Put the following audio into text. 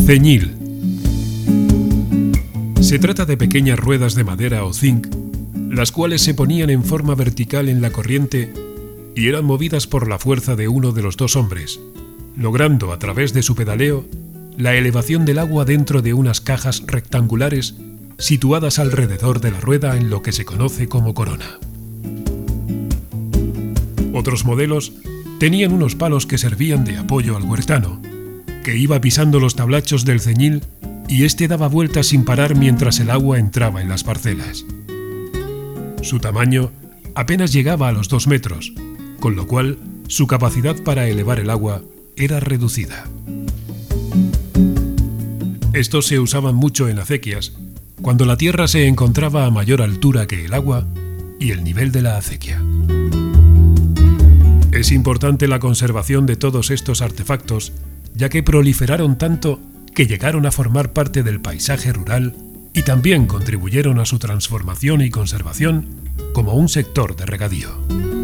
Ceñil. Se trata de pequeñas ruedas de madera o zinc, las cuales se ponían en forma vertical en la corriente y eran movidas por la fuerza de uno de los dos hombres, logrando a través de su pedaleo la elevación del agua dentro de unas cajas rectangulares situadas alrededor de la rueda en lo que se conoce como corona. Otros modelos tenían unos palos que servían de apoyo al huertano, que iba pisando los tablachos del ceñil y éste daba vueltas sin parar mientras el agua entraba en las parcelas. Su tamaño apenas llegaba a los 2 metros, con lo cual su capacidad para elevar el agua era reducida. Estos se usaban mucho en acequias, cuando la tierra se encontraba a mayor altura que el agua y el nivel de la acequia. Es importante la conservación de todos estos artefactos, ya que proliferaron tanto que llegaron a formar parte del paisaje rural y también contribuyeron a su transformación y conservación como un sector de regadío.